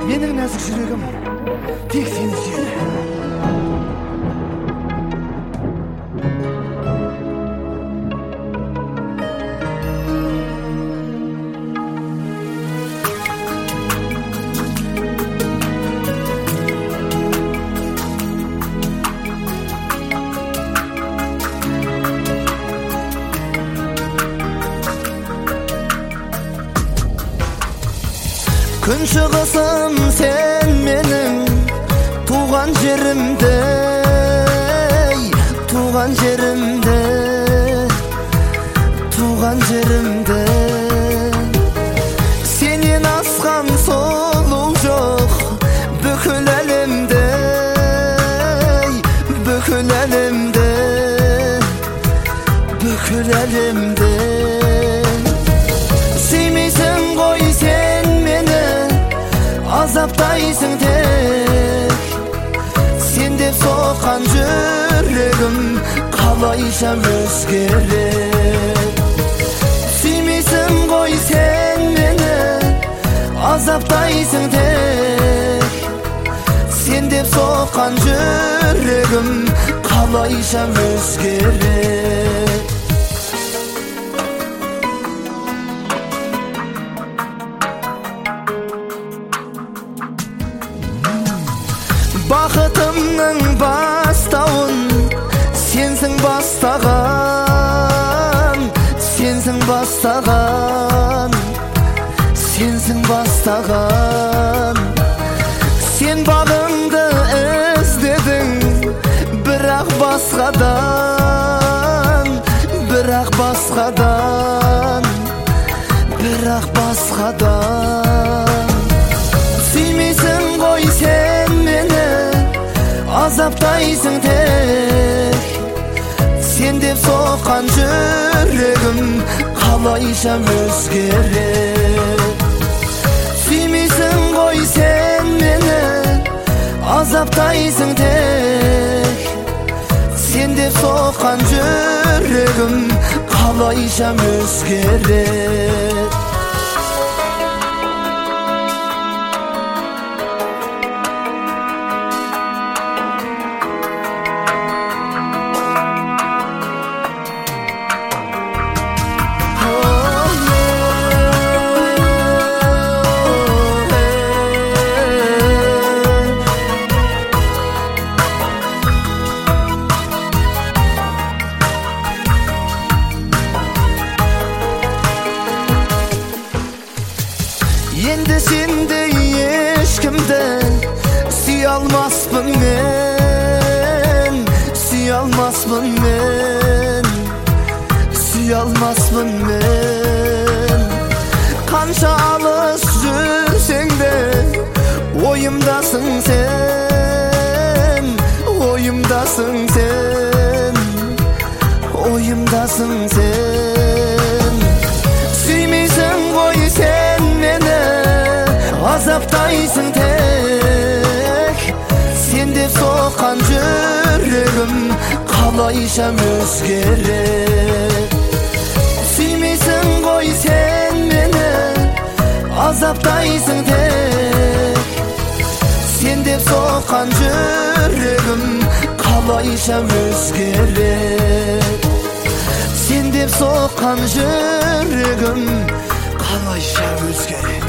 Менің нәзік жүрегім тек сені сүйеді. Күн шығысым сен менің туған жерімде, туған жерімде, туған жерімде. Сенен асқан сұлу жоқ бүкіл әлемде, бүкіл әлемде, бүкіл әлемде. Сүймейсің ғой сен мені, азаптайсың тек. Сен деп соққан жүрегім қалайша өзгереді. Сүймейсің ғой сен мені, азаптайсың тек. Сен деп соққан жүрегім қалайша өзгереді. Бақытымның бастауын сенсің бастаған, сенсің бастаған, сенсің бастаған. Сен бағыңды іздедің бірақ басқадан, бірақ басқадан, бірақ басқадан. Сүймейсің ғой сен мені, азаптайсың тек. Сен деп соққан жүрегім қалайша өзгереді. Сүймейсің ғой сен мені, азаптайсың тек. Сен деп соққан жүрегім қалайша өзгереді. Енді сендей ешкімді сүйе алмаспын мен, сүйе алмаспын мен, сүйе алмаспын мен. Қанша алыс жүрсең де ойымдасың сен, ойымдасың сен, ойымдасың сен. Сүймейсің ғой сен мені, азаптайсың тек. Сен деп соққан жүрегім қалайша өзгереді. Сүймейсің ғой сен мені, азаптайсың тек. Сен деп соққан жүрегім қалайша өзгереді. Сен деп соққан жүрегім қалайша өзгереді.